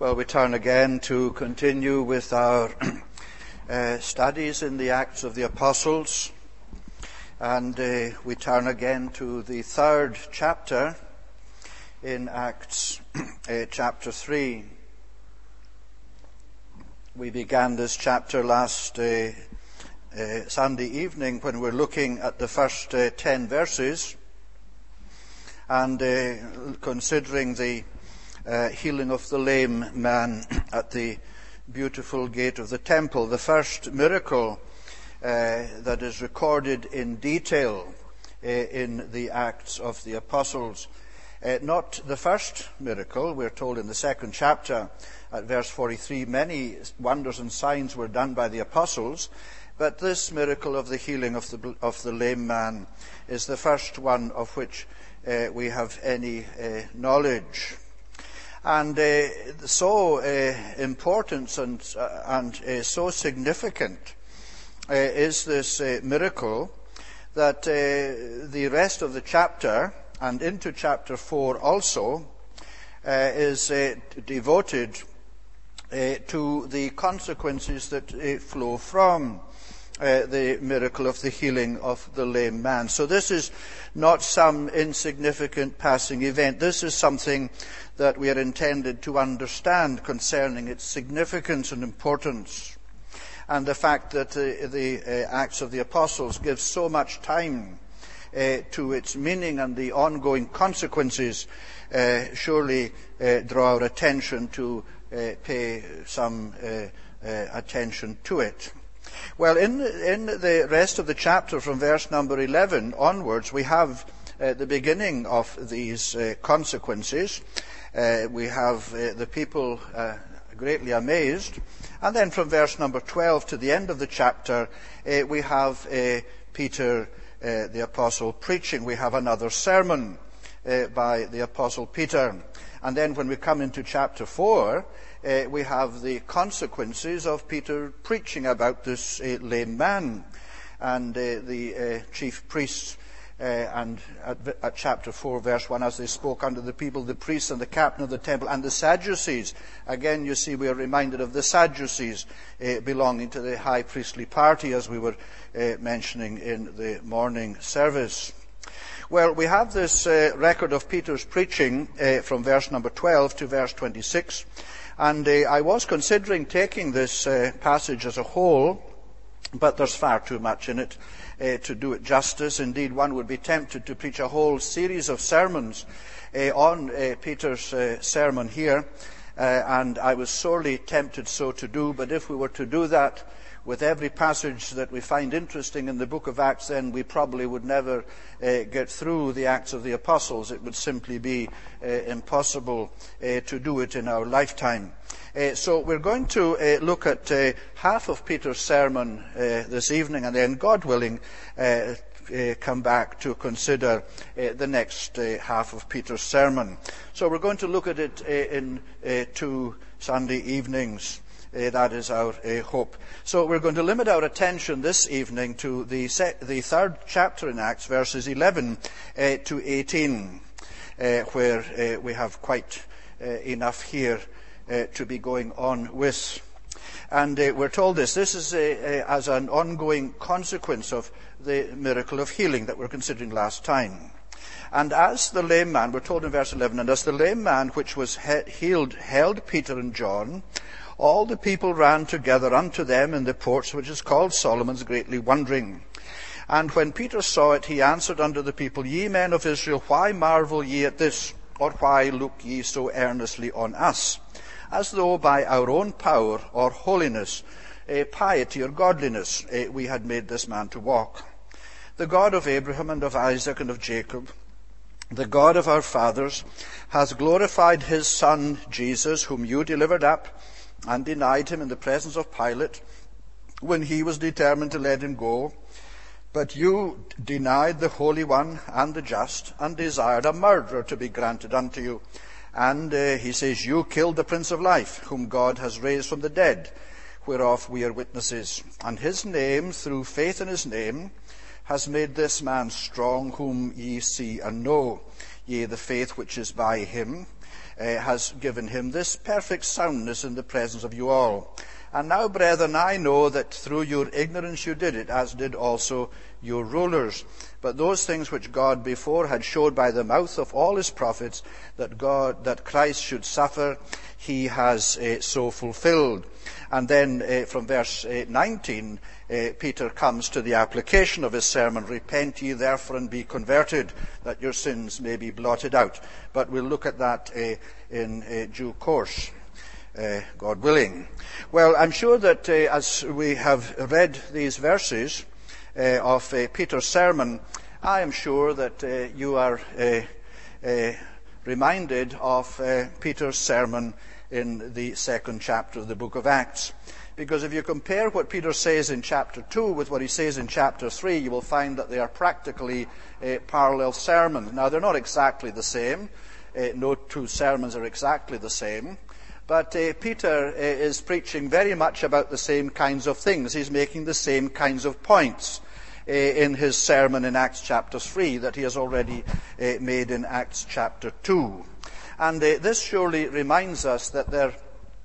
Well, we turn again to continue with our studies in the Acts of the Apostles, and we turn again to the third chapter in Acts, chapter 3. We began this chapter last Sunday evening when we were looking at the first 10 verses and considering the healing of the lame man at the beautiful gate of the temple, the first miracle that is recorded in detail in the Acts of the Apostles. Not the first miracle. We're told in the second chapter at verse 43, many wonders and signs were done by the apostles, but this miracle of the healing of the lame man is the first one of which we have any knowledge. And so important and so significant is this miracle that the rest of the chapter and into chapter 4 also is devoted to the consequences that flow from the miracle of the healing of the lame man. So this is not some insignificant passing event. This is something that we are intended to understand concerning its significance and importance. And the fact that the Acts of the Apostles gives so much time to its meaning and the ongoing consequences surely draw our attention to pay some attention to it. Well, in the rest of the chapter from verse number 11 onwards, we have the beginning of these consequences. We have the people greatly amazed. And then from verse number 12 to the end of the chapter, we have Peter the apostle preaching. We have another sermon by the apostle Peter. And then when we come into chapter 4, we have the consequences of Peter preaching about this lame man. And the chief priests, and at chapter 4, verse 1, as they spoke unto the people, the priests and the captain of the temple and the Sadducees. Again, you see, we are reminded of the Sadducees belonging to the high priestly party, as we were mentioning in the morning service. Well, we have this record of Peter's preaching from verse number 12 to verse 26. And I was considering taking this passage as a whole, but there's far too much in it to do it justice. Indeed, one would be tempted to preach a whole series of sermons on Peter's sermon here, and I was sorely tempted so to do. But if we were to do that with every passage that we find interesting in the book of Acts, then we probably would never get through the Acts of the Apostles. It would simply be impossible to do it in our lifetime. So we're going to look at half of Peter's sermon this evening, and then, God willing, come back to consider the next half of Peter's sermon. So we're going to look at it in 2 Sunday evenings. That is our hope. So we're going to limit our attention this evening to the third chapter in Acts, verses 11 to 18, where we have quite enough here to be going on with. And we're told this is as an ongoing consequence of the miracle of healing that we're considering last time. And as the lame man, we're told in verse 11, and as the lame man which was healed held Peter and John, all the people ran together unto them in the porch which is called Solomon's, greatly wondering. And when Peter saw it, he answered unto the people, Ye men of Israel, why marvel ye at this? Or why look ye so earnestly on us? As though by our own power or holiness, piety or godliness, we had made this man to walk. The God of Abraham and of Isaac and of Jacob, the God of our fathers, has glorified his Son Jesus, whom you delivered up, and denied him in the presence of Pilate, when he was determined to let him go. But you denied the Holy One and the Just, and desired a murderer to be granted unto you. And he says, you killed the Prince of Life, whom God has raised from the dead, whereof we are witnesses. And his name, through faith in his name, has made this man strong, whom ye see and know, yea, the faith which is by him. has given him this perfect soundness in the presence of you all. And now, brethren, I know that through your ignorance you did it, as did also your rulers. But those things which God before had showed by the mouth of all his prophets, that Christ should suffer, he has so fulfilled. And then from verse 19, Peter comes to the application of his sermon. Repent ye therefore and be converted, that your sins may be blotted out. But we'll look at that in due course, God willing. Well, I'm sure that as we have read these verses of Peter's sermon, I am sure that you are reminded of Peter's sermon in the second chapter of the book of Acts. Because if you compare what Peter says in chapter 2 with what he says in chapter 3, you will find that they are practically parallel sermons. Now, they're not exactly the same. No two sermons are exactly the same. But Peter is preaching very much about the same kinds of things. He's making the same kinds of points in his sermon in Acts chapter 3 that he has already made in Acts chapter 2. And this surely reminds us that there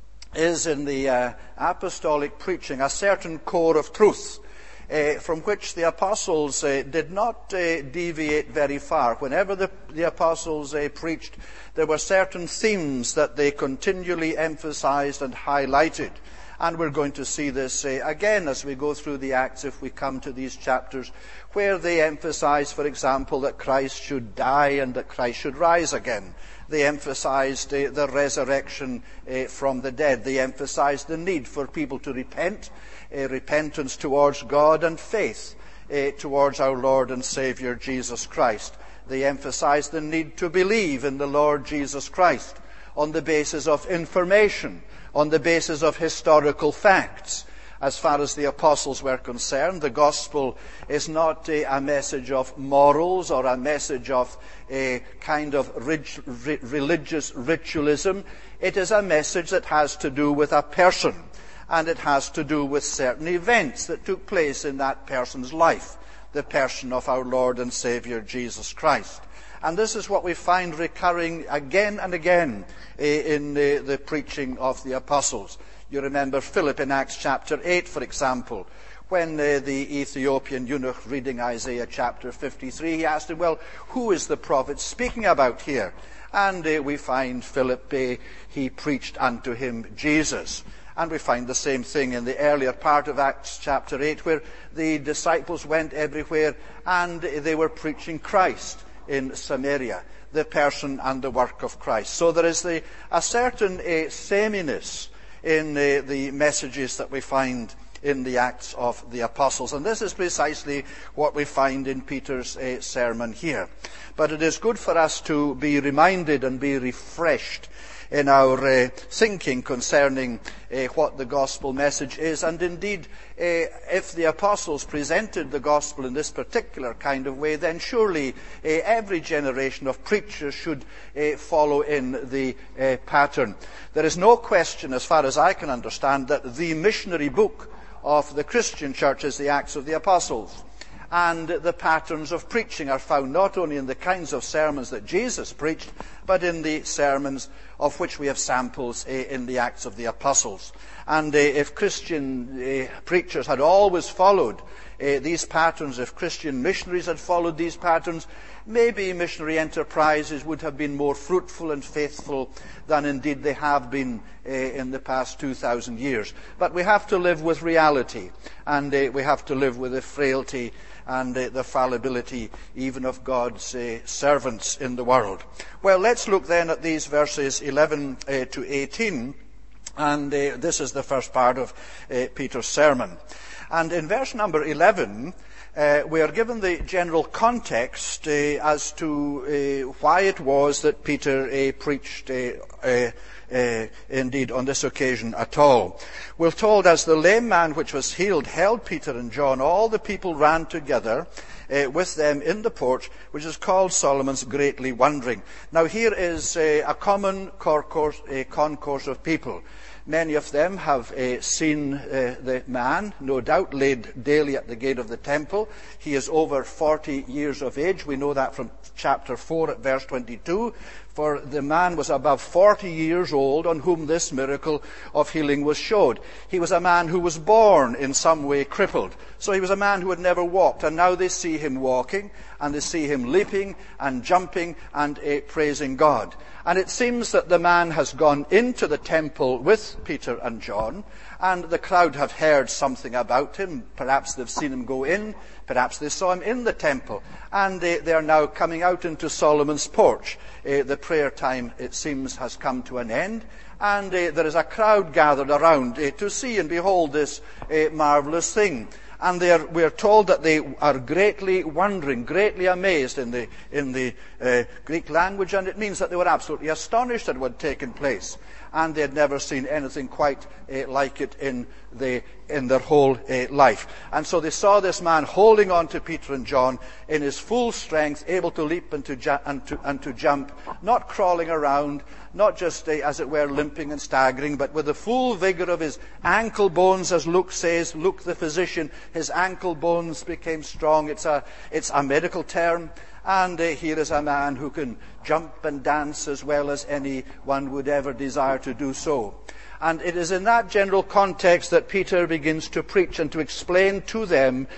is in the apostolic preaching a certain core of truth from which the apostles did not deviate very far. Whenever the apostles preached, there were certain themes that they continually emphasized and highlighted. And we're going to see this again as we go through the Acts, if we come to these chapters, where they emphasize, for example, that Christ should die and that Christ should rise again. They emphasized the resurrection from the dead. They emphasized the need for people to repent, repentance towards God and faith towards our Lord and Savior Jesus Christ. They emphasized the need to believe in the Lord Jesus Christ on the basis of information, on the basis of historical facts. As far as the apostles were concerned, the gospel is not a message of morals or a message of a kind of religious ritualism. It is a message that has to do with a person, and it has to do with certain events that took place in that person's life, the person of our Lord and Savior Jesus Christ. And this is what we find recurring again and again in the preaching of the apostles. You remember Philip in Acts chapter 8, for example, when the Ethiopian eunuch reading Isaiah chapter 53, he asked him, well, who is the prophet speaking about here? And we find Philip, he preached unto him Jesus. And we find the same thing in the earlier part of Acts chapter 8, where the disciples went everywhere and they were preaching Christ in Samaria, the person and the work of Christ. So there is a certain sameness in the messages that we find in the Acts of the Apostles. And this is precisely what we find in Peter's sermon here. But it is good for us to be reminded and be refreshed in our thinking concerning what the gospel message is. And indeed, if the apostles presented the gospel in this particular kind of way, then surely every generation of preachers should follow in the pattern. There is no question, as far as I can understand, that the missionary book of the Christian church is the Acts of the Apostles. And the patterns of preaching are found not only in the kinds of sermons that Jesus preached, but in the sermons of which we have samples in the Acts of the Apostles. And if Christian preachers had always followed these patterns, if Christian missionaries had followed these patterns, maybe missionary enterprises would have been more fruitful and faithful than indeed they have been in the past 2,000 years. But we have to live with reality, and we have to live with the frailty and the fallibility even of God's servants in the world. Well, let's look then at these verses 11 to 18, and this is the first part of Peter's sermon. And in verse number 11, we are given the general context as to why it was that Peter preached indeed on this occasion at all. We're told, as the lame man which was healed held Peter and John, all the people ran together with them in the porch, which is called Solomon's, greatly wondering. Now here is a common concourse of people. Many of them have seen the man, no doubt, laid daily at the gate of the temple. He is over 40 years of age. We know that from chapter 4 at verse 22. for the man was above 40 years old on whom this miracle of healing was showed. He was a man who was born in some way crippled. So he was a man who had never walked, and now they see him walking, and they see him leaping and jumping and praising God. And it seems that the man has gone into the temple with Peter and John, and the crowd have heard something about him. Perhaps they've seen him go in, perhaps they saw him in the temple, and they are now coming out into Solomon's porch. The prayer time, it seems, has come to an end, and there is a crowd gathered around to see and behold this marvelous thing. And we are told that they are greatly wondering, greatly amazed in the Greek language, and it means that they were absolutely astonished at what had taken place, and they had never seen anything quite like it in their whole life. And so they saw this man holding on to Peter and John in his full strength, able to leap and to jump, not crawling around, not just, as it were, limping and staggering, but with the full vigor of his ankle bones, as Luke says. Luke, the physician, his ankle bones became strong. It's a medical term. And here is a man who can jump and dance as well as anyone would ever desire to do so. And it is in that general context that Peter begins to preach and to explain to them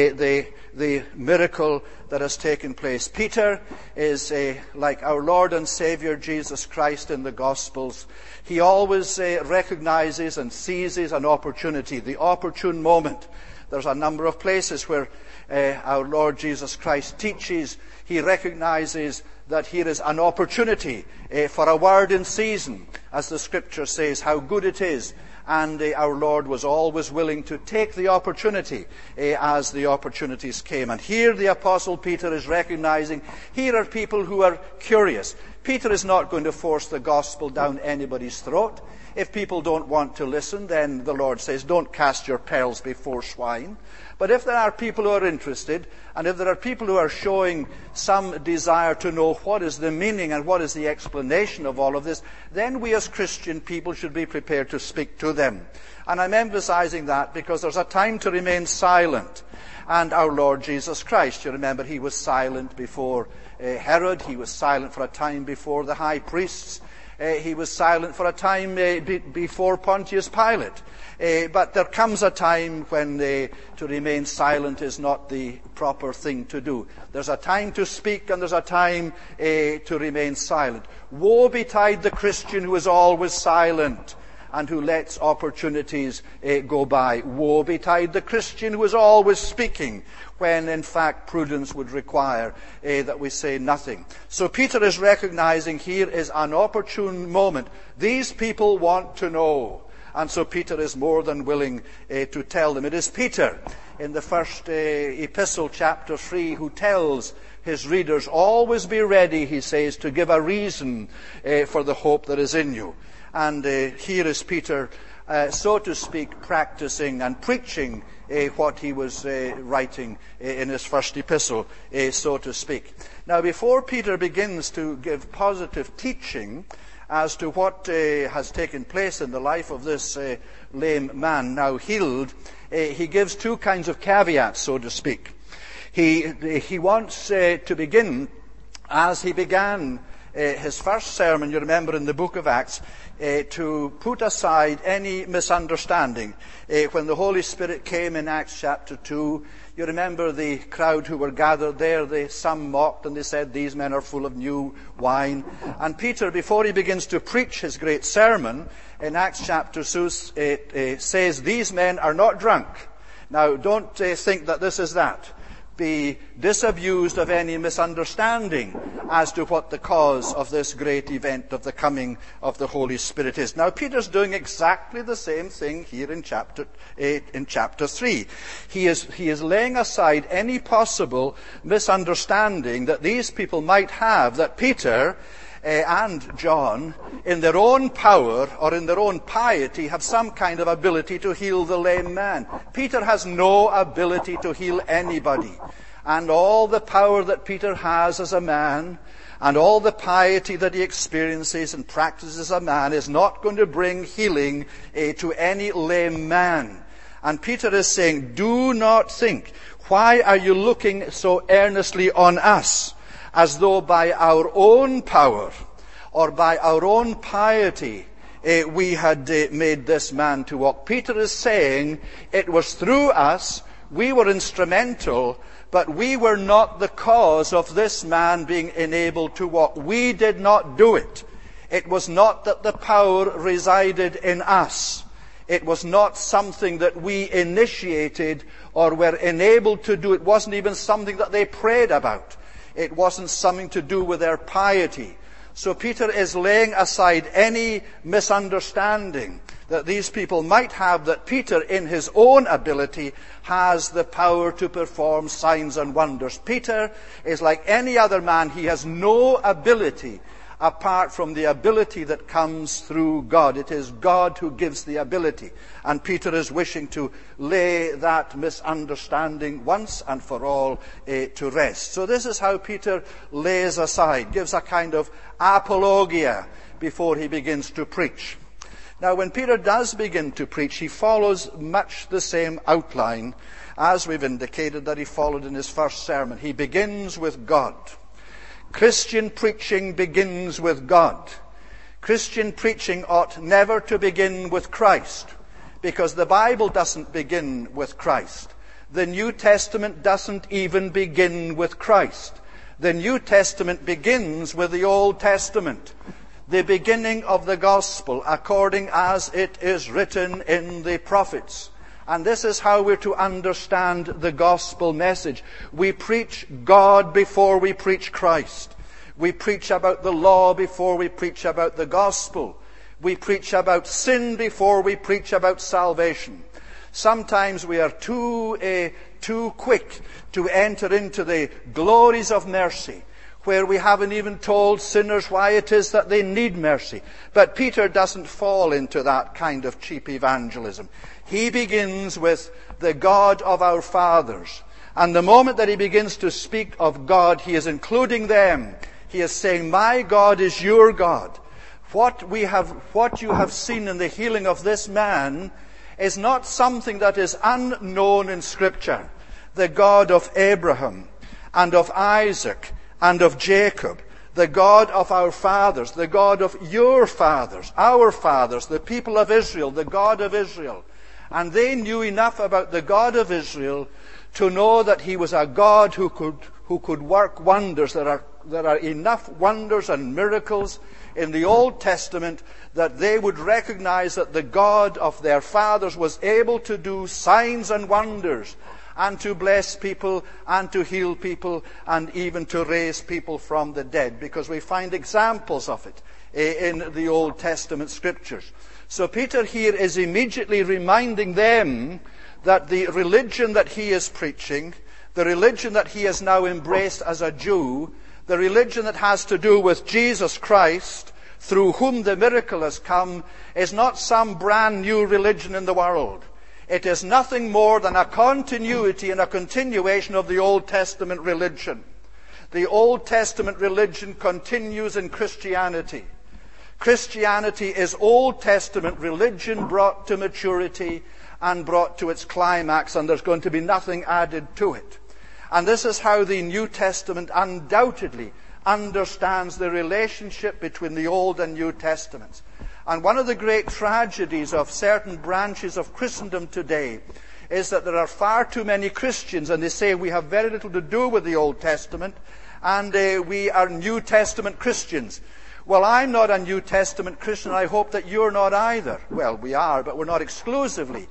the miracle that has taken place. Peter is like our Lord and Savior Jesus Christ in the Gospels. He always recognizes and seizes an opportunity, the opportune moment. There's a number of places where our Lord Jesus Christ teaches. He recognizes that here is an opportunity for a word in season, as the Scripture says, how good it is. And our Lord was always willing to take the opportunity as the opportunities came. And here the Apostle Peter is recognizing, here are people who are curious. Peter is not going to force the gospel down anybody's throat. If people don't want to listen, then the Lord says, don't cast your pearls before swine. But if there are people who are interested, and if there are people who are showing some desire to know what is the meaning and what is the explanation of all of this, then we as Christian people should be prepared to speak to them. And I'm emphasizing that because there's a time to remain silent. And our Lord Jesus Christ, you remember, he was silent before Herod. He was silent for a time before the high priests. He was silent for a time before Pontius Pilate. But there comes a time when to remain silent is not the proper thing to do. There's a time to speak and there's a time to remain silent. Woe betide the Christian who is always silent and who lets opportunities go by. Woe betide the Christian who is always speaking, when in fact prudence would require that we say nothing. So Peter is recognizing here is an opportune moment. These people want to know. And so Peter is more than willing to tell them. It is Peter in the first epistle, chapter 3, who tells his readers, always be ready, he says, to give a reason for the hope that is in you. And here is Peter, so to speak, practicing and preaching what he was writing in his first epistle, so to speak. Now, before Peter begins to give positive teaching as to what has taken place in the life of this lame man now healed, he gives two kinds of caveats, so to speak. He wants to begin, as he began his first sermon, you remember in the book of Acts, to put aside any misunderstanding. When the Holy Spirit came in Acts chapter 2, you remember the crowd who were gathered there, some mocked and they said, these men are full of new wine. And Peter, before he begins to preach his great sermon, in Acts chapter 2, says, these men are not drunk. Now, don't think that this is that. Be disabused of any misunderstanding as to what the cause of this great event of the coming of the Holy Spirit is. Now, Peter's doing exactly the same thing here in chapter 3. He is laying aside any possible misunderstanding that these people might have, that Peter and John, in their own power or in their own piety, have some kind of ability to heal the lame man. Peter has no ability to heal anybody. And all the power that Peter has as a man, and all the piety that he experiences and practices as a man, is not going to bring healing to any lame man. And Peter is saying, do not think, why are you looking so earnestly on us, as though by our own power or by our own piety we had made this man to walk. Peter is saying it was through us, we were instrumental, but we were not the cause of this man being enabled to walk. We did not do it. It was not that the power resided in us. It was not something that we initiated or were enabled to do. It wasn't even something that they prayed about. It wasn't something to do with their piety. So Peter is laying aside any misunderstanding that these people might have, that Peter, in his own ability, has the power to perform signs and wonders. Peter is like any other man. He has no ability apart from the ability that comes through God. It is God who gives the ability. And Peter is wishing to lay that misunderstanding once and for all to rest. So this is how Peter lays aside, gives a kind of apologia before he begins to preach. Now, when Peter does begin to preach, he follows much the same outline as we've indicated that he followed in his first sermon. He begins with God. Christian preaching begins with God. Christian preaching ought never to begin with Christ, because the Bible doesn't begin with Christ. The New Testament doesn't even begin with Christ. The New Testament begins with the Old Testament, the beginning of the gospel according as it is written in the prophets. And this is how we're to understand the gospel message. We preach God before we preach Christ. We preach about the law before we preach about the gospel. We preach about sin before we preach about salvation. Sometimes we are too quick to enter into the glories of mercy, where we haven't even told sinners why it is that they need mercy. But Peter doesn't fall into that kind of cheap evangelism. He begins with the God of our fathers. And the moment that he begins to speak of God, he is including them. He is saying, my God is your God. What you have seen in the healing of this man is not something that is unknown in Scripture. The God of Abraham and of Isaac and of Jacob, the God of our fathers, the God of your fathers, our fathers, the people of Israel, the God of Israel. And they knew enough about the God of Israel to know that he was a God who could work wonders. There are enough wonders and miracles in the Old Testament that they would recognize that the God of their fathers was able to do signs and wonders, and to bless people, and to heal people, and even to raise people from the dead, because we find examples of it in the Old Testament Scriptures. So Peter here is immediately reminding them that the religion that he is preaching, the religion that he has now embraced as a Jew, the religion that has to do with Jesus Christ, through whom the miracle has come, is not some brand new religion in the world. It is nothing more than a continuity and a continuation of the Old Testament religion. The Old Testament religion continues in Christianity. Christianity is Old Testament religion brought to maturity and brought to its climax, and there's going to be nothing added to it. And this is how the New Testament undoubtedly understands the relationship between the Old and New Testaments. And one of the great tragedies of certain branches of Christendom today is that there are far too many Christians, and they say we have very little to do with the Old Testament, and we are New Testament Christians. Well, I'm not a New Testament Christian. I hope that you're not either. Well, we are, but we're not exclusively.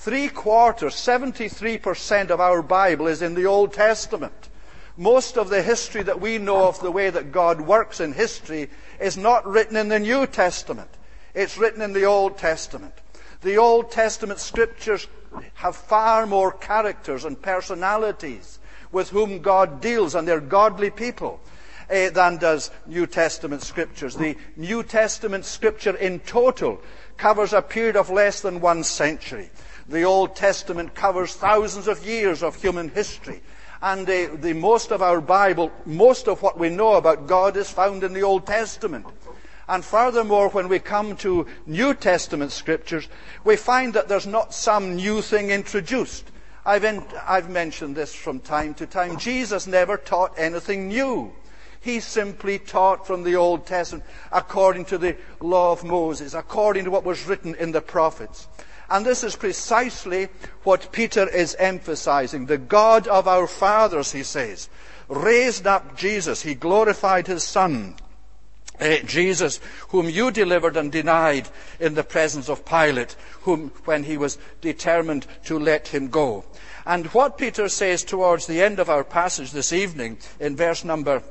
73% of our Bible is in the Old Testament. Most of the history that we know of the way that God works in history is not written in the New Testament. It's written in the Old Testament. The Old Testament Scriptures have far more characters and personalities with whom God deals, and they're godly people, than does New Testament Scriptures. The New Testament Scripture in total covers a period of less than 1 century. The Old Testament covers thousands of years of human history. And the most of our Bible, most of what we know about God is found in the Old Testament. And furthermore, when we come to New Testament Scriptures, we find that there's not some new thing introduced. I've mentioned this from time to time. Jesus never taught anything new. He simply taught from the Old Testament according to the law of Moses, according to what was written in the prophets. And this is precisely what Peter is emphasizing. The God of our fathers, he says, raised up Jesus. He glorified his Son, Jesus, whom you delivered and denied in the presence of Pilate, when he was determined to let him go. And what Peter says towards the end of our passage this evening, in verse number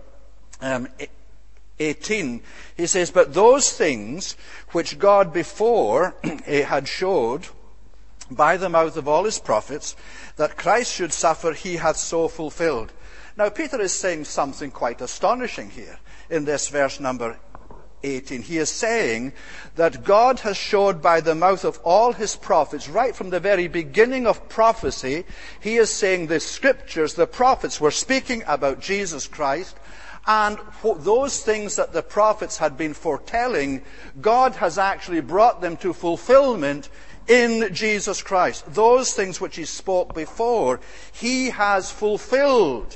18, he says, "But those things which God before had showed by the mouth of all his prophets, that Christ should suffer, he hath so fulfilled." Now, Peter is saying something quite astonishing here in this verse number 18. He is saying that God has showed by the mouth of all his prophets, right from the very beginning of prophecy, he is saying the scriptures, the prophets were speaking about Jesus Christ, and those things that the prophets had been foretelling, God has actually brought them to fulfillment in Jesus Christ. Those things which he spoke before, he has fulfilled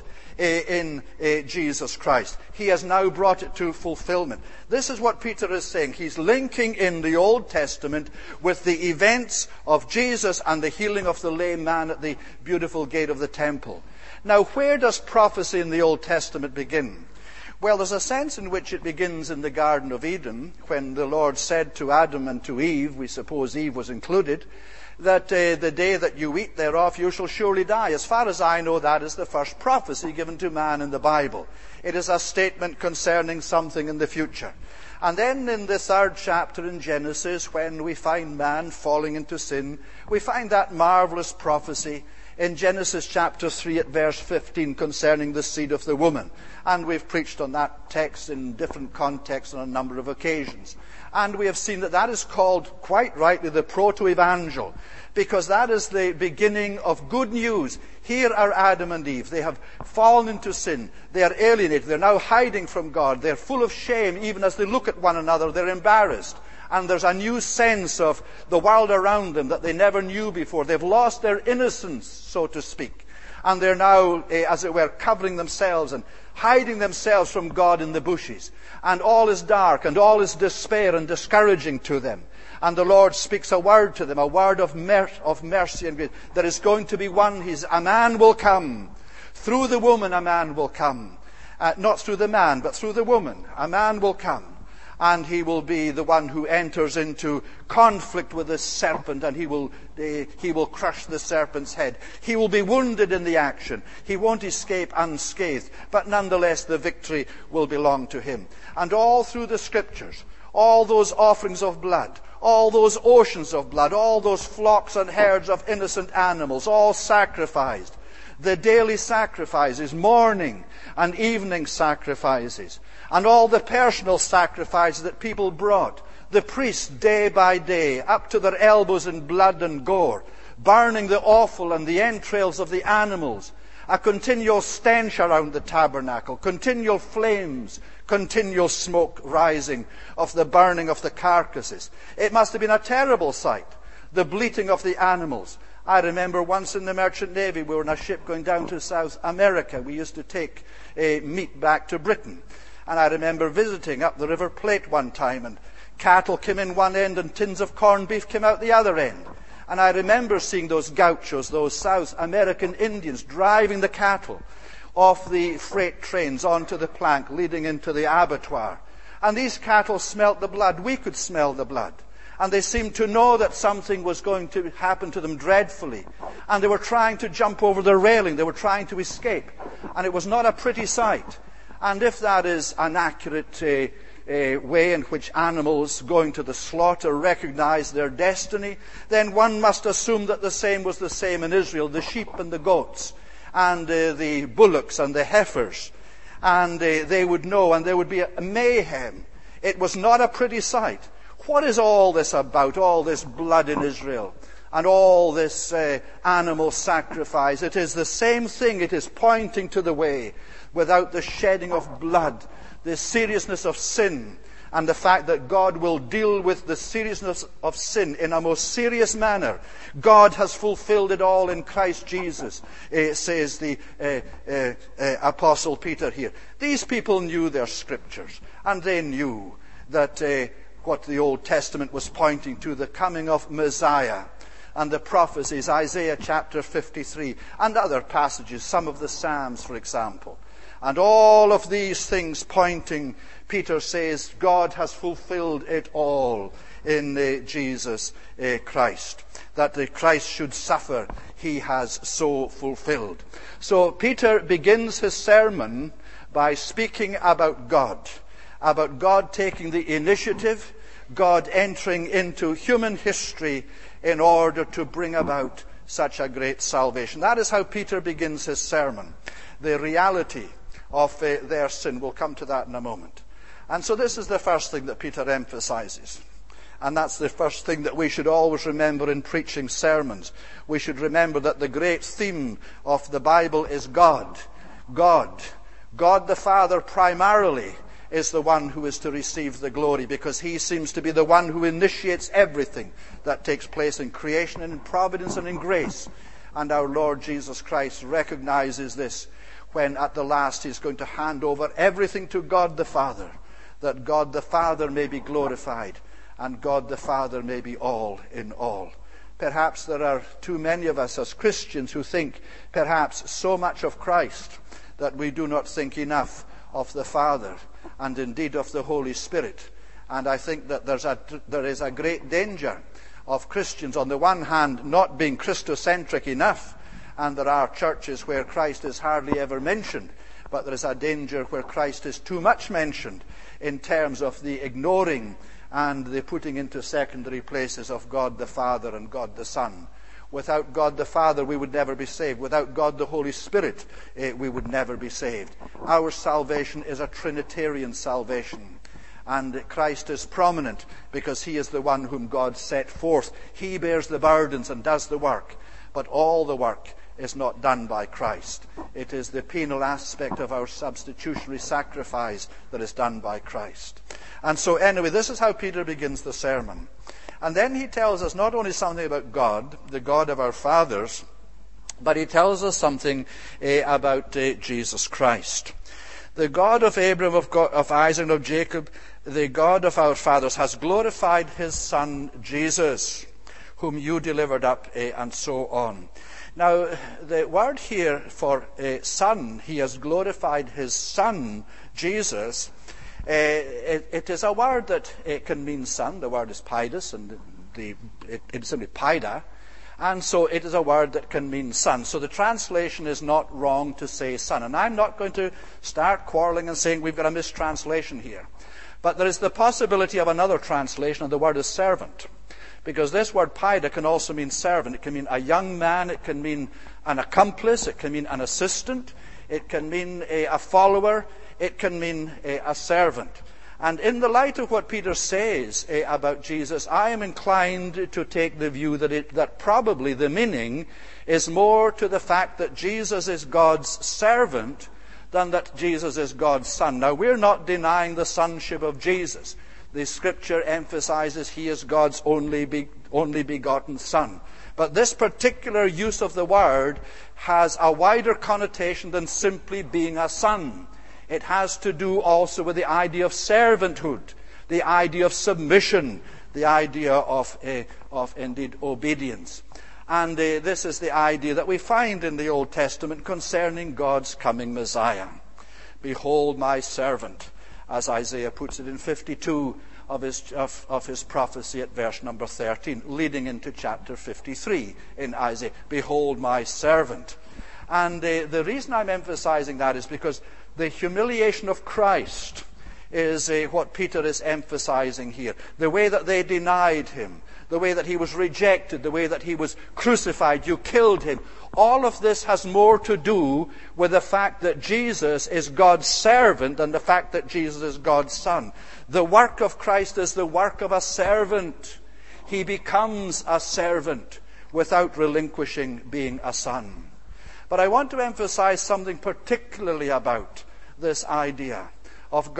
in Jesus Christ. He has now brought it to fulfillment. This is what Peter is saying. He's linking in the Old Testament with the events of Jesus and the healing of the lame man at the beautiful gate of the temple. Now, where does prophecy in the Old Testament begin? Well, there's a sense in which it begins in the Garden of Eden, when the Lord said to Adam and to Eve, we suppose Eve was included, that the day that you eat thereof, you shall surely die. As far as I know, that is the first prophecy given to man in the Bible. It is a statement concerning something in the future. And then in the 3rd chapter in Genesis, when we find man falling into sin, we find that marvelous prophecy in Genesis chapter 3 at verse 15 concerning the seed of the woman. And we've preached on that text in different contexts on a number of occasions. And we have seen that that is called, quite rightly, the proto-evangel, because that is the beginning of good news. Here are Adam and Eve. They have fallen into sin. They are alienated. They're now hiding from God. They're full of shame. Even as they look at one another, they're embarrassed. And there's a new sense of the world around them that they never knew before. They've lost their innocence, so to speak. And they're now, as it were, covering themselves and hiding themselves from God in the bushes. And all is dark, and all is despair and discouraging to them. And the Lord speaks a word to them, a word of mercy and grace. There is going to be one, a man will come. Through the woman a man will come. Not through the man, but through the woman. A man will come. And he will be the one who enters into conflict with the serpent, and he will crush the serpent's head. He will be wounded in the action. He won't escape unscathed, but nonetheless the victory will belong to him. And all through the scriptures, all those offerings of blood, all those oceans of blood, all those flocks and herds of innocent animals, all sacrificed. The daily sacrifices, morning and evening sacrifices, and all the personal sacrifices that people brought. The priests, day by day, up to their elbows in blood and gore, burning the offal and the entrails of the animals. A continual stench around the tabernacle, continual flames, continual smoke rising of the burning of the carcasses. It must have been a terrible sight, the bleating of the animals. I remember once in the Merchant Navy, we were on a ship going down to South America. We used to take meat back to Britain. And I remember visiting up the River Plate one time, and cattle came in one end and tins of corned beef came out the other end. And I remember seeing those gauchos, those South American Indians, driving the cattle off the freight trains onto the plank leading into the abattoir. And these cattle smelt the blood. We could smell the blood. And they seemed to know that something was going to happen to them dreadfully. And they were trying to jump over the railing. They were trying to escape. And it was not a pretty sight. And if that is an accurate way in which animals going to the slaughter recognize their destiny, then one must assume that the same was the same in Israel, the sheep and the goats, and the bullocks and the heifers. And they would know, and there would be a mayhem. It was not a pretty sight. What is all this about, all this blood in Israel, and all this animal sacrifice? It is the same thing. It is pointing to the way. Without the shedding of blood, the seriousness of sin, and the fact that God will deal with the seriousness of sin in a most serious manner. God has fulfilled it all in Christ Jesus, says the Apostle Peter here. These people knew their scriptures, and they knew that what the Old Testament was pointing to, the coming of Messiah, and the prophecies, Isaiah chapter 53, and other passages, some of the Psalms, for example. And all of these things pointing, Peter says, God has fulfilled it all in Jesus Christ. That the Christ should suffer, he has so fulfilled. So Peter begins his sermon by speaking about God taking the initiative, God entering into human history in order to bring about such a great salvation. That is how Peter begins his sermon. The reality of their sin. We'll come to that in a moment. And so this is the first thing that Peter emphasizes. And that's the first thing that we should always remember in preaching sermons. We should remember that the great theme of the Bible is God. God the Father primarily is the one who is to receive the glory, because he seems to be the one who initiates everything that takes place in creation and in providence and in grace. And our Lord Jesus Christ recognizes this when at the last he's going to hand over everything to God the Father, that God the Father may be glorified and God the Father may be all in all. Perhaps there are too many of us as Christians who think perhaps so much of Christ that we do not think enough of the Father and indeed of the Holy Spirit. And I think that there is a great danger of Christians, on the one hand, not being Christocentric enough, and there are churches where Christ is hardly ever mentioned, but there is a danger where Christ is too much mentioned in terms of the ignoring and the putting into secondary places of God the Father and God the Son. Without God the Father, we would never be saved. Without God the Holy Spirit, we would never be saved. Our salvation is a Trinitarian salvation. And Christ is prominent because he is the one whom God set forth. He bears the burdens and does the work. But all the work is not done by Christ. It is the penal aspect of our substitutionary sacrifice that is done by Christ. And so anyway, this is how Peter begins the sermon. And then he tells us not only something about God, the God of our fathers, but he tells us something about Jesus Christ. The God of Abraham, of Isaac, and of Jacob, the God of our fathers, has glorified his Son Jesus, whom you delivered up, and so on. Now, the word here for son, he has glorified his Son, Jesus. It is a word that can mean son. The word is paidos, and it's simply paida. And so it is a word that can mean son. So the translation is not wrong to say son. And I'm not going to start quarreling and saying we've got a mistranslation here. But there is the possibility of another translation, and the word is servant. Because this word paida can also mean servant. It can mean a young man. It can mean an accomplice. It can mean an assistant. It can mean a follower. It can mean a servant. And in the light of what Peter says about Jesus, I am inclined to take the view that probably the meaning is more to the fact that Jesus is God's servant than that Jesus is God's Son. Now, we're not denying the sonship of Jesus. The Scripture emphasizes he is God's only begotten Son. But this particular use of the word has a wider connotation than simply being a son. It has to do also with the idea of servanthood, the idea of submission, the idea of indeed obedience. And this is the idea that we find in the Old Testament concerning God's coming Messiah. Behold my servant, as Isaiah puts it in 52 of his prophecy at verse number 13, leading into chapter 53 in Isaiah. Behold my servant. And the reason I'm emphasizing that is because the humiliation of Christ is what Peter is emphasizing here. The way that they denied him, the way that he was rejected, the way that he was crucified, you killed him. All of this has more to do with the fact that Jesus is God's servant than the fact that Jesus is God's Son. The work of Christ is the work of a servant. He becomes a servant without relinquishing being a son. But I want to emphasize something particularly about this idea of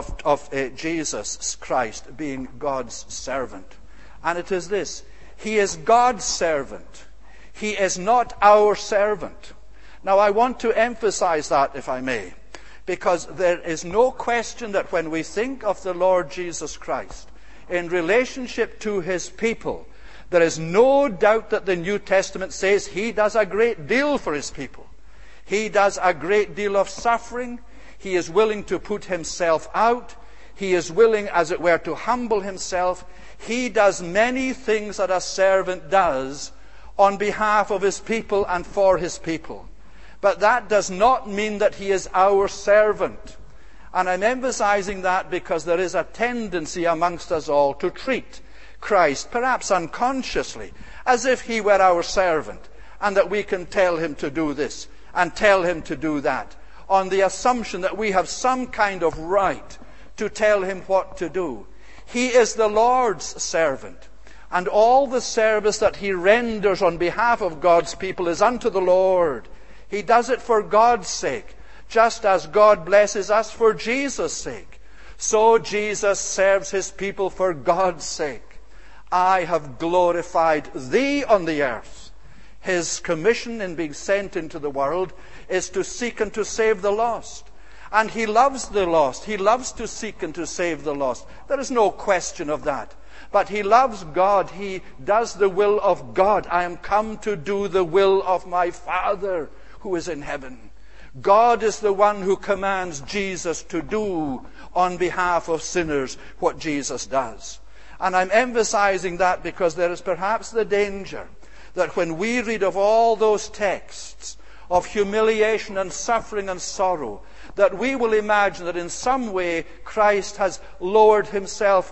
Jesus Christ being God's servant. And it is this: he is God's servant. He is not our servant. Now, I want to emphasize that, if I may, because there is no question that when we think of the Lord Jesus Christ in relationship to his people, there is no doubt that the New Testament says he does a great deal for his people. He does a great deal of suffering. He is willing to put himself out. He is willing, as it were, to humble himself. He does many things that a servant does on behalf of his people and for his people. But that does not mean that he is our servant. And I'm emphasizing that because there is a tendency amongst us all to treat Christ, perhaps unconsciously, as if he were our servant, and that we can tell him to do this and tell him to do that, on the assumption that we have some kind of right to tell him what to do. He is the Lord's servant, and all the service that he renders on behalf of God's people is unto the Lord. He does it for God's sake, just as God blesses us for Jesus' sake. So Jesus serves his people for God's sake. I have glorified thee on the earth. His commission in being sent into the world is to seek and to save the lost. And he loves the lost. He loves to seek and to save the lost. There is no question of that. But he loves God. He does the will of God. I am come to do the will of my Father who is in heaven. God is the one who commands Jesus to do on behalf of sinners what Jesus does. And I'm emphasizing that because there is perhaps the danger that when we read of all those texts of humiliation and suffering and sorrow, that we will imagine that in some way Christ has lowered himself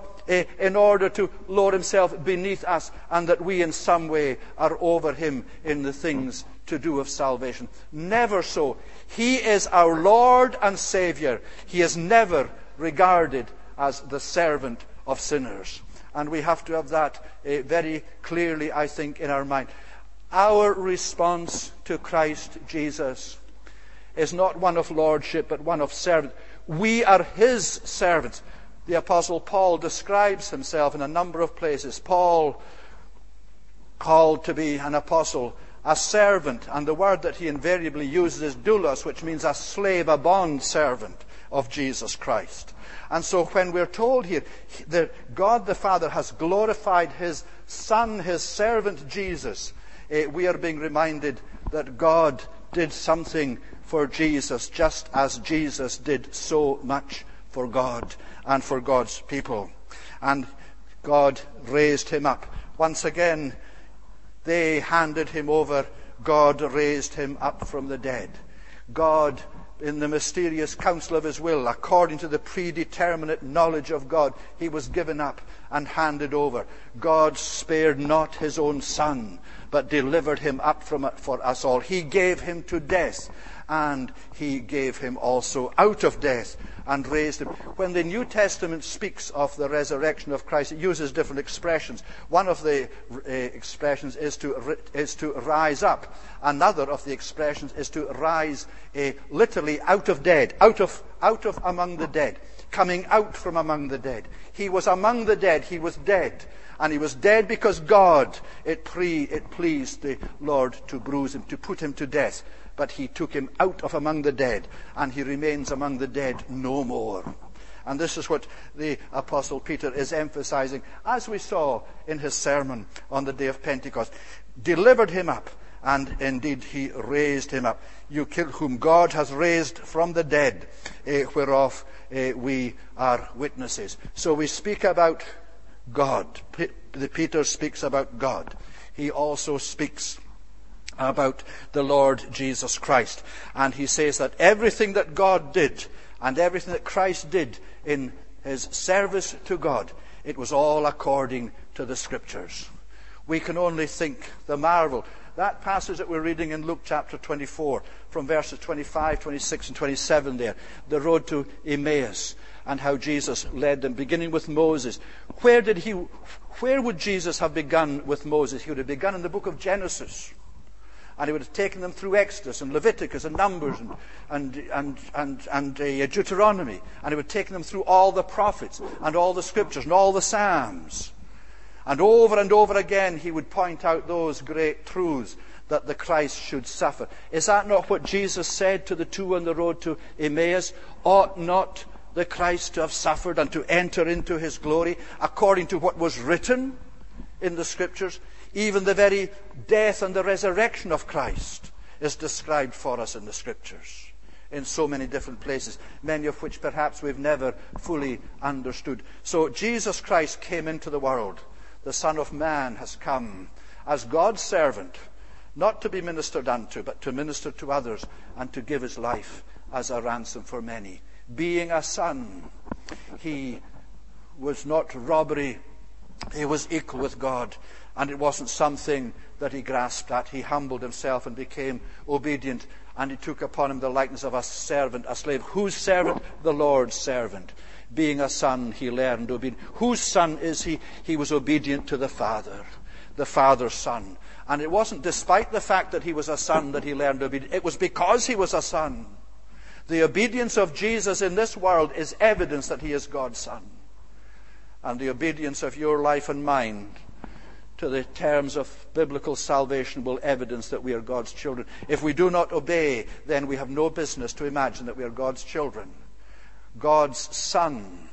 in order to lower himself beneath us, and that we in some way are over him in the things to do of salvation. Never so. He is our Lord and Savior. He is never regarded as the servant of sinners. And we have to have that very clearly, I think, in our mind. Our response to Christ Jesus is not one of lordship, but one of servant. We are his servants. The Apostle Paul describes himself in a number of places. Paul, called to be an apostle, a servant, and the word that he invariably uses is doulos, which means a slave, a bond servant of Jesus Christ. And so when we're told here that God the Father has glorified his Son, his servant Jesus, we are being reminded that God did something for Jesus, just as Jesus did so much for God and for God's people. And God raised him up. Once again, they handed him over. God raised him up from the dead. God, in the mysterious counsel of his will, according to the predeterminate knowledge of God, he was given up and handed over. God spared not his own Son, but delivered him up for us all. He gave him to death, and he gave him also out of death and raised him. When the New Testament speaks of the resurrection of Christ, it uses different expressions. One of the expressions is to rise up. Another of the expressions is to rise literally out of dead, out of among the dead, coming out from among the dead. He was among the dead. He was dead. And he was dead because God, it pleased the Lord to bruise him, to put him to death. But he took him out of among the dead, and he remains among the dead no more. And this is what the Apostle Peter is emphasizing, as we saw in his sermon on the day of Pentecost. Delivered him up, and indeed he raised him up. Whom God has raised from the dead, whereof we are witnesses. So we speak about God. Peter speaks about God. He also speaks about the Lord Jesus Christ. And he says that everything that God did and everything that Christ did in his service to God, it was all according to the Scriptures. We can only think the marvel. That passage that we're reading in Luke chapter 24, from verses 25, 26, and 27 there, the road to Emmaus, and how Jesus led them, beginning with Moses. Where would Jesus have begun with Moses? He would have begun in the book of Genesis. And he would have taken them through Exodus and Leviticus and Numbers and Deuteronomy. And he would have taken them through all the prophets and all the scriptures and all the Psalms. And over again he would point out those great truths, that the Christ should suffer. Is that not what Jesus said to the two on the road to Emmaus? Ought not the Christ to have suffered and to enter into his glory according to what was written in the scriptures? Even the very death and the resurrection of Christ is described for us in the scriptures in so many different places, many of which perhaps we've never fully understood. So Jesus Christ came into the world. The Son of Man has come as God's servant, not to be ministered unto, but to minister to others and to give his life as a ransom for many. Being a son, he was not robbery. He was equal with God. And it wasn't something that he grasped at. He humbled himself and became obedient. And he took upon him the likeness of a servant, a slave. Whose servant? The Lord's servant. Being a son, he learned obedience. Whose son is he? He was obedient to the Father's son. And it wasn't despite the fact that he was a son that he learned obedience. It was because he was a son. The obedience of Jesus in this world is evidence that he is God's son. And the obedience of your life and mine to the terms of biblical salvation will evidence that we are God's children. If we do not obey, then we have no business to imagine that we are God's children. God's Son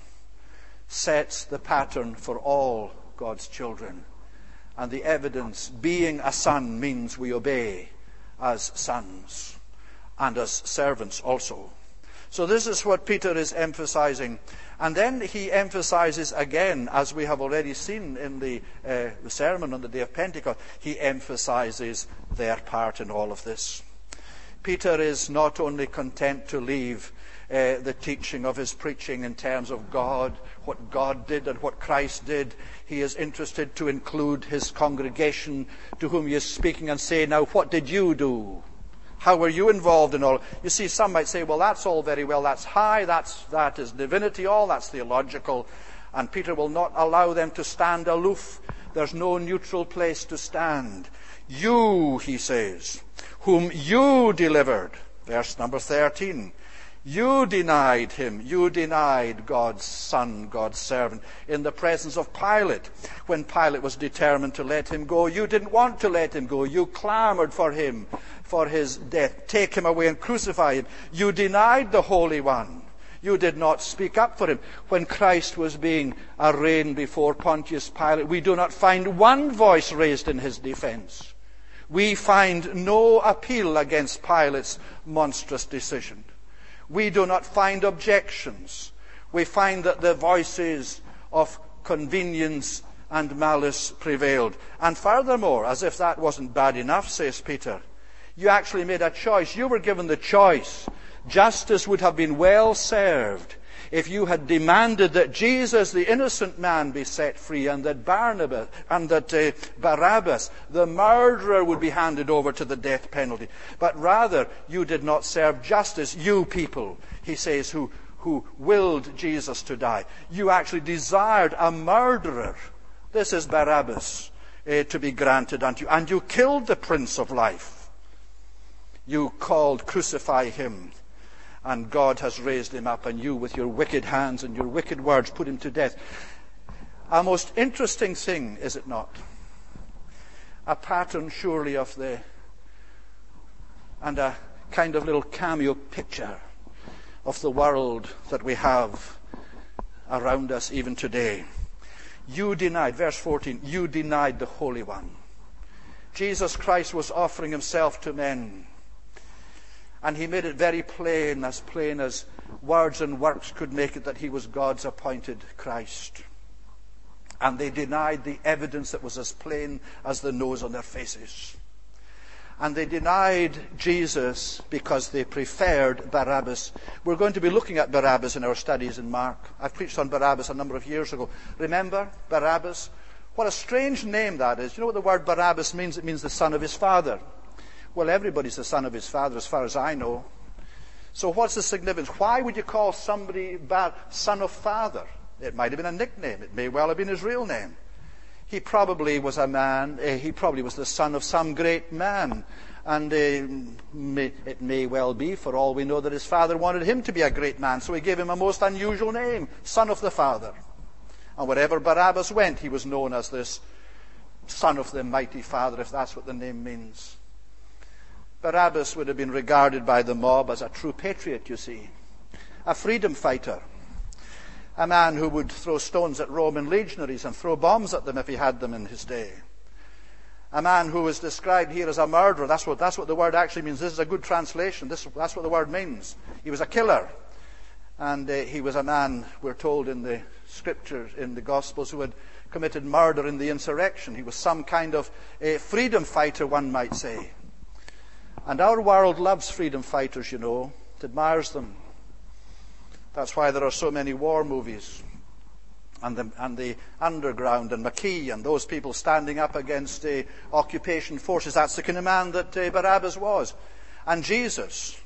sets the pattern for all God's children. And the evidence, being a son, means we obey as sons and as servants also. So this is what Peter is emphasizing. And then he emphasizes again, as we have already seen in the sermon on the day of Pentecost, he emphasizes their part in all of this. Peter is not only content to leave the teaching of his preaching in terms of God, what God did and what Christ did. He is interested to include his congregation to whom he is speaking and say, now what did you do? How were you involved in all? You see, some might say, well, that's all very well. That's high. That is divinity. All that's theological. And Peter will not allow them to stand aloof. There's no neutral place to stand. You, he says, whom you delivered. Verse number 13. You denied him. You denied God's Son, God's servant, in the presence of Pilate. When Pilate was determined to let him go, you didn't want to let him go. You clamored for him, for his death. Take him away and crucify him. You denied the Holy One. You did not speak up for him. When Christ was being arraigned before Pontius Pilate, we do not find one voice raised in his defense. We find no appeal against Pilate's monstrous decision. We do not find objections. We find that the voices of convenience and malice prevailed. And furthermore, as if that wasn't bad enough, says Peter, you actually made a choice. You were given the choice. Justice would have been well served if you had demanded that Jesus, the innocent man, be set free, and that Barabbas, the murderer, would be handed over to the death penalty. But rather, you did not serve justice. You people, he says, who willed Jesus to die. You actually desired a murderer. This is Barabbas, to be granted unto you. And you killed the Prince of Life. You called, crucify him. And God has raised him up, and you, with your wicked hands and your wicked words, put him to death. A most interesting thing, is it not? A pattern, surely, of and a kind of little cameo picture of the world that we have around us even today. You denied, verse 14, you denied the Holy One. Jesus Christ was offering himself to men. And he made it very plain as words and works could make it, that he was God's appointed Christ. And they denied the evidence that was as plain as the nose on their faces. And they denied Jesus because they preferred Barabbas. We're going to be looking at Barabbas in our studies in Mark. I preached on Barabbas a number of years ago. Remember Barabbas? What a strange name that is. You know what the word Barabbas means? It means the son of his father. Well, everybody's the son of his father as far as I know. So what's the significance? Why would you call somebody son of father? It might have been a nickname. It may well have been his real name. He probably was a man, he probably was the son of some great man. And it may well be, for all we know, that his father wanted him to be a great man, so he gave him a most unusual name, Son of the Father. And wherever Barabbas went, he was known as this Son of the Mighty Father, if that's what the name means. Barabbas would have been regarded by the mob as a true patriot, you see, a freedom fighter, a man who would throw stones at Roman legionaries and throw bombs at them if he had them in his day. A man who is described here as a murderer. That's what the word actually means. This is a good translation. That's what the word means. He was a killer. And he was a man, we're told in the scriptures, in the Gospels, who had committed murder in the insurrection. He was some kind of a freedom fighter, one might say. And our world loves freedom fighters, you know. It admires them. That's why there are so many war movies. And the underground and McKee and those people standing up against the occupation forces. That's the kind of man that Barabbas was. And Jesus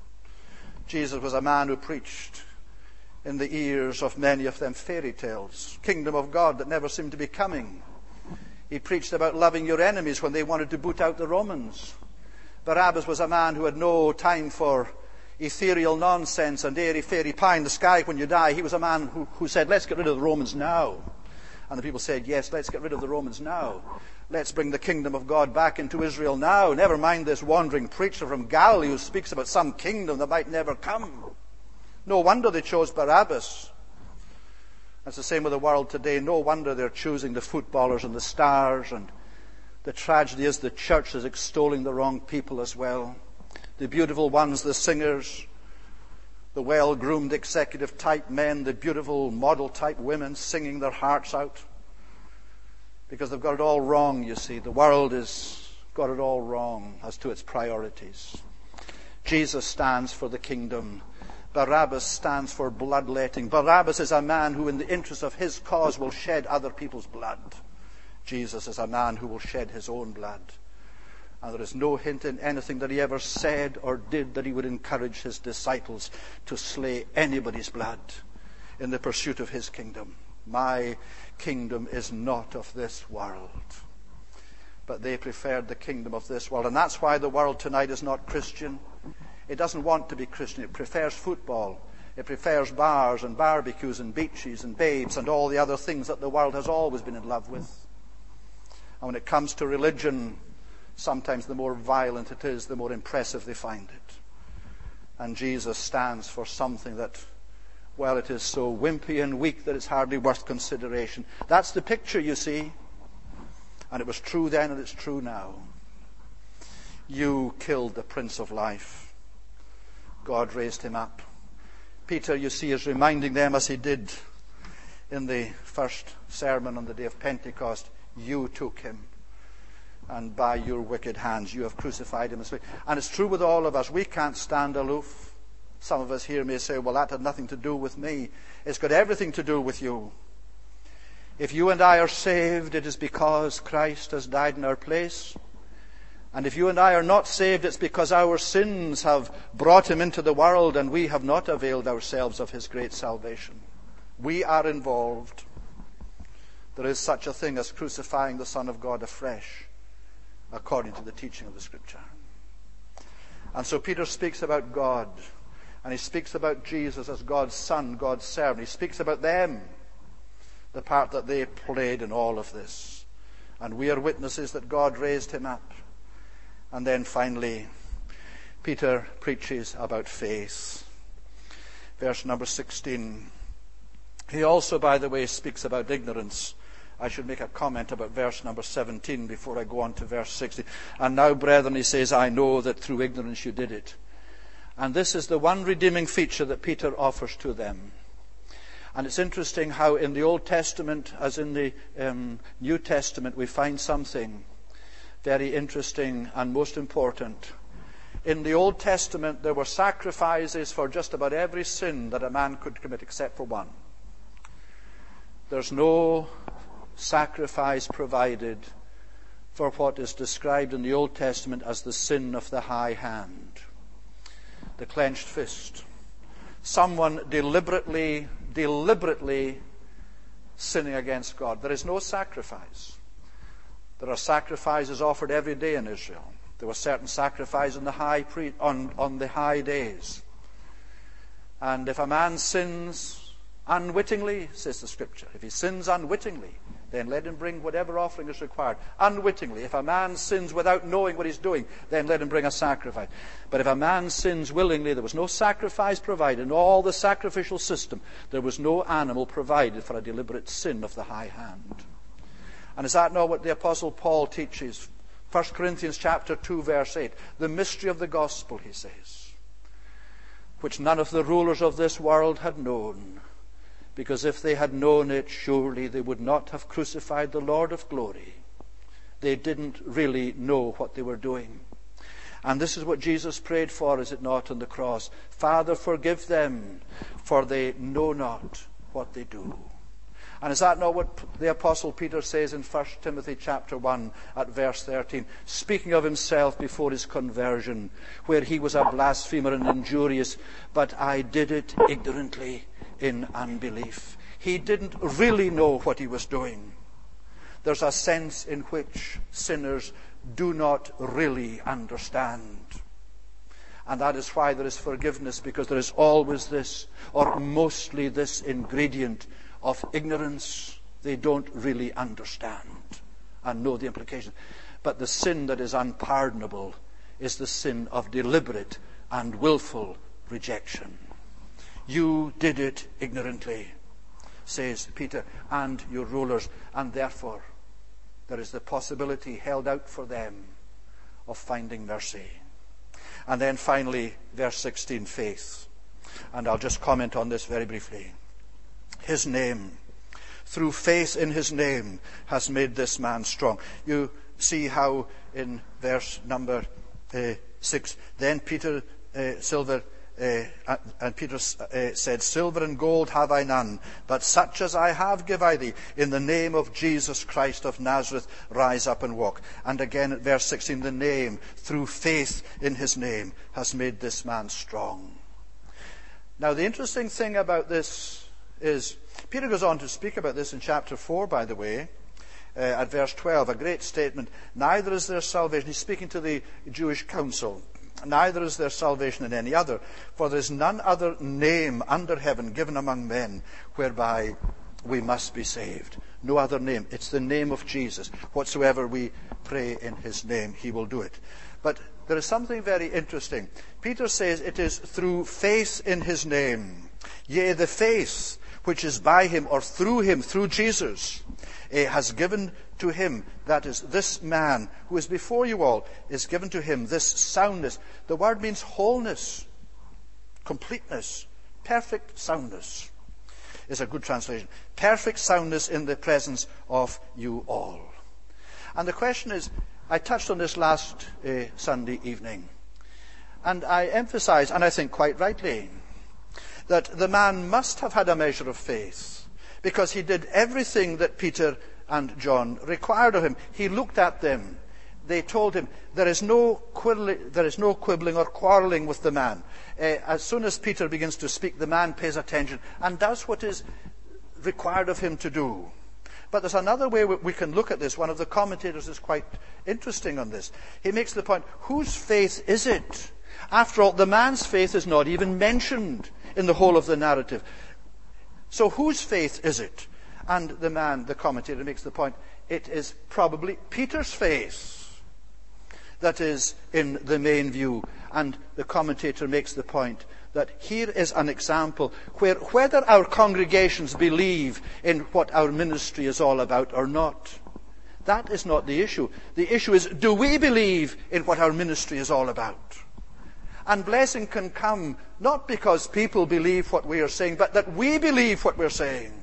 was a man who preached in the ears of many of them fairy tales, kingdom of God that never seemed to be coming. He preached about loving your enemies when they wanted to boot out the Romans. Barabbas was a man who had no time for ethereal nonsense and airy-fairy pie in the sky when you die. He was a man who said, let's get rid of the Romans now. And the people said, yes, let's get rid of the Romans now. Let's bring the kingdom of God back into Israel now. Never mind this wandering preacher from Galilee who speaks about some kingdom that might never come. No wonder they chose Barabbas. That's the same with the world today. No wonder they're choosing the footballers and the stars. And the tragedy is the church is extolling the wrong people as well. The beautiful ones, the singers, the well-groomed executive-type men, the beautiful model-type women singing their hearts out. Because they've got it all wrong, you see. The world has got it all wrong as to its priorities. Jesus stands for the kingdom. Barabbas stands for bloodletting. Barabbas is a man who, in the interest of his cause, will shed other people's blood. Jesus is a man who will shed his own blood. And there is no hint in anything that he ever said or did that he would encourage his disciples to slay anybody's blood in the pursuit of his kingdom. My kingdom is not of this world. But they preferred the kingdom of this world. And that's why the world tonight is not Christian. It doesn't want to be Christian. It prefers football. It prefers bars and barbecues and beaches and babes and all the other things that the world has always been in love with. And when it comes to religion, sometimes the more violent it is, the more impressive they find it. And Jesus stands for something that, well, it is so wimpy and weak that it's hardly worth consideration. That's the picture, you see. And it was true then and it's true now. You killed the Prince of Life. God raised him up. Peter, you see, is reminding them, as he did in the first sermon on the day of Pentecost, you took him. And by your wicked hands you have crucified him. And it's true with all of us. We can't stand aloof. Some of us here may say, well, that had nothing to do with me. It's got everything to do with you. If you and I are saved, it is because Christ has died in our place. And if you and I are not saved, it's because our sins have brought him into the world and we have not availed ourselves of his great salvation. We are involved. There is such a thing as crucifying the Son of God afresh, according to the teaching of the Scripture. And so Peter speaks about God, and he speaks about Jesus as God's Son, God's servant. He speaks about them, the part that they played in all of this. And we are witnesses that God raised him up. And then finally, Peter preaches about faith. Verse number 16. He also, by the way, speaks about ignorance. I should make a comment about verse number 17 before I go on to verse 16. And now, brethren, he says, I know that through ignorance you did it. And this is the one redeeming feature that Peter offers to them. And it's interesting how in the Old Testament, as in the New Testament, we find something very interesting and most important. In the Old Testament, there were sacrifices for just about every sin that a man could commit except for one. There's no sacrifice provided for what is described in the Old Testament as the sin of the high hand, the clenched fist. Someone deliberately sinning against God. There is no sacrifice. There are sacrifices offered every day in Israel. There was certain sacrifice on the high days. And if a man sins unwittingly, says the Scripture, if he sins unwittingly, then let him bring whatever offering is required. Unwittingly. If a man sins without knowing what he's doing, then let him bring a sacrifice. But if a man sins willingly, there was no sacrifice provided. In all the sacrificial system, there was no animal provided for a deliberate sin of the high hand. And is that not what the Apostle Paul teaches? 1 Corinthians chapter 2, verse 8. The mystery of the gospel, he says, which none of the rulers of this world had known. Because if they had known it, surely they would not have crucified the Lord of glory. They didn't really know what they were doing. And this is what Jesus prayed for, is it not, on the cross? Father, forgive them, for they know not what they do. And is that not what the Apostle Peter says in 1 Timothy chapter 1 at verse 13, speaking of himself before his conversion, where he was a blasphemer and injurious, but I did it ignorantly in unbelief. He didn't really know what he was doing. There's a sense in which sinners do not really understand. And that is why there is forgiveness, because there is always this, or mostly this, ingredient of ignorance. They don't really understand and know the implications. But the sin that is unpardonable is the sin of deliberate and willful rejection. You did it ignorantly, says Peter, and your rulers, and therefore there is the possibility held out for them of finding mercy. And then finally, verse 16, faith. And I'll just comment on this very briefly. His name, through faith in his name, has made this man strong. You see how in verse number 6, then Peter said, silver and gold have I none, but such as I have give I thee. In the name of Jesus Christ of Nazareth, rise up and walk. And again at verse 16, the name, through faith in his name, has made this man strong. Now the interesting thing about this is, Peter goes on to speak about this in chapter 4, by the way, at verse 12, a great statement. Neither is there salvation. He's speaking to the Jewish council. Neither is there salvation in any other, for there is none other name under heaven given among men whereby we must be saved. No other name. It's the name of Jesus. Whatsoever we pray in his name, he will do it. But there is something very interesting. Peter says it is through faith in his name. Yea, the faith which is by him, or through him, through Jesus, has given to him, that is, this man who is before you all, is given to him this soundness. The word means wholeness, completeness, perfect soundness is a good translation. Perfect soundness in the presence of you all. And the question is, I touched on this last Sunday evening, and I emphasize, and I think quite rightly, that the man must have had a measure of faith, because he did everything that Peter and John required of him. He looked at them. They told him, there is no quibbling or quarreling with the man. As soon as Peter begins to speak, the man pays attention and does what is required of him to do. But there's another way we can look at this. One of the commentators is quite interesting on this. He makes the point, whose faith is it? After all, the man's faith is not even mentioned in the whole of the narrative. So whose faith is it? And the commentator makes the point, it is probably Peter's faith that is in the main view. And the commentator makes the point that here is an example where whether our congregations believe in what our ministry is all about or not, that is not the issue. The issue is, do we believe in what our ministry is all about? And blessing can come not because people believe what we are saying, but that we believe what we're saying.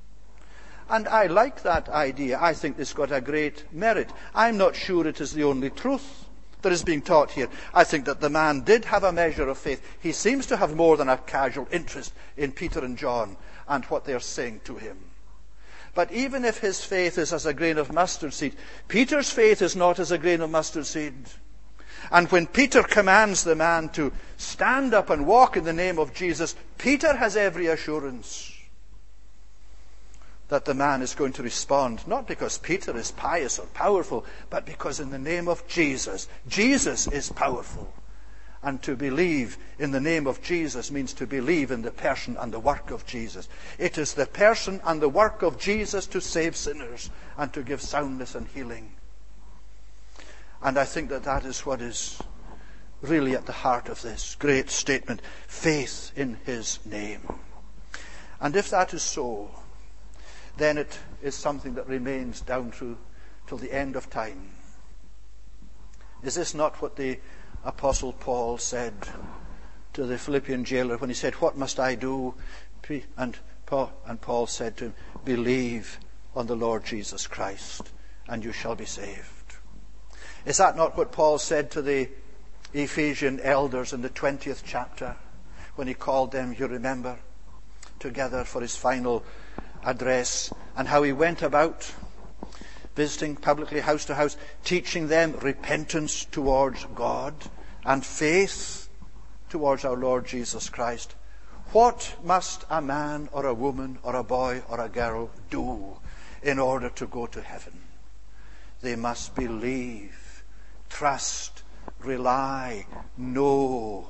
And I like that idea. I think it's got a great merit. I'm not sure it is the only truth that is being taught here. I think that the man did have a measure of faith. He seems to have more than a casual interest in Peter and John and what they are saying to him. But even if his faith is as a grain of mustard seed, Peter's faith is not as a grain of mustard seed. And when Peter commands the man to stand up and walk in the name of Jesus, Peter has every assurance. that the man is going to respond, not because Peter is pious or powerful, but because in the name of Jesus, Jesus is powerful. And to believe in the name of Jesus means to believe in the person and the work of Jesus. It is the person and the work of Jesus to save sinners and to give soundness and healing. And I think that that is what is really at the heart of this great statement, faith in his name. And if that is so, then it is something that remains down through till the end of time. Is this not what the Apostle Paul said to the Philippian jailer when he said, "What must I do?" And Paul said to him, "Believe on the Lord Jesus Christ, and you shall be saved." Is that not what Paul said to the Ephesian elders in the 20th chapter when he called them, you remember, together for his final address, and how he went about visiting publicly house to house, teaching them repentance towards God and faith towards our Lord Jesus Christ. What must a man or a woman or a boy or a girl do in order to go to heaven? They must believe, trust, rely, know,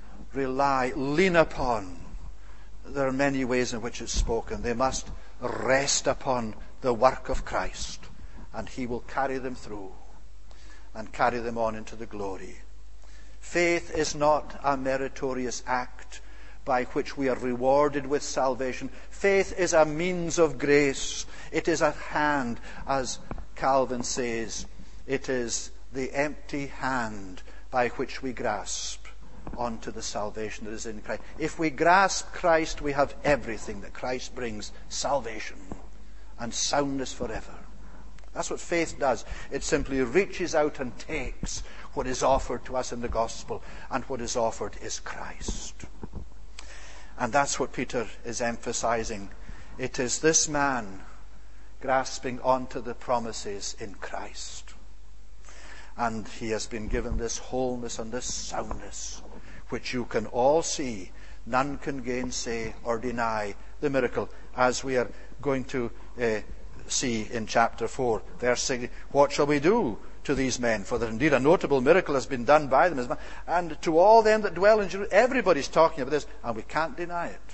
lean upon. There are many ways in which it's spoken. They must rest upon the work of Christ, and he will carry them through and carry them on into the glory. Faith is not a meritorious act by which we are rewarded with salvation. Faith is a means of grace. It is a hand, as Calvin says. It is the empty hand by which we grasp onto the salvation that is in Christ. If we grasp Christ, we have everything that Christ brings, salvation and soundness forever. That's what faith does. It simply reaches out and takes what is offered to us in the gospel, and what is offered is Christ. And that's what Peter is emphasizing. It is this man grasping onto the promises in Christ. And he has been given this wholeness and this soundness, which you can all see. None can gainsay or deny the miracle, as we are going to see in chapter 4, verse 6. What shall we do to these men? For that indeed a notable miracle has been done by them. And to all them that dwell in Jerusalem, everybody's talking about this, and we can't deny it.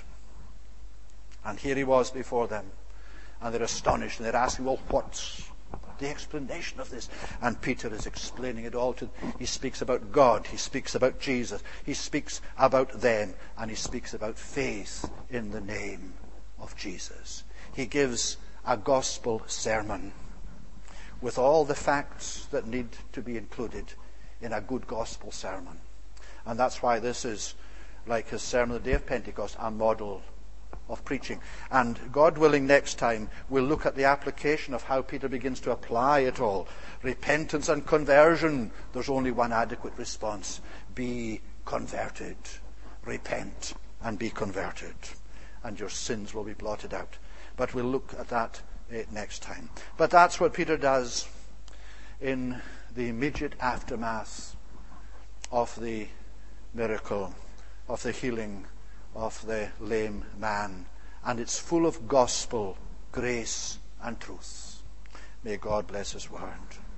And here he was before them, and they're astonished, and they're asking, well, what's the explanation of this? And Peter is explaining it all to them. He speaks about God, he speaks about Jesus, he speaks about them, and he speaks about faith in the name of Jesus. He gives a gospel sermon with all the facts that need to be included in a good gospel sermon. And that's why this is, like his sermon on the day of Pentecost, a model of preaching. And God willing, next time we'll look at the application of how Peter begins to apply it all. Repentance and conversion. There's only one adequate response. Be converted. Repent and be converted, and your sins will be blotted out. But we'll look at that next time. But that's what Peter does in the immediate aftermath of the miracle, of the healing of the lame man. And it's full of gospel, grace, and truth. May God bless his word.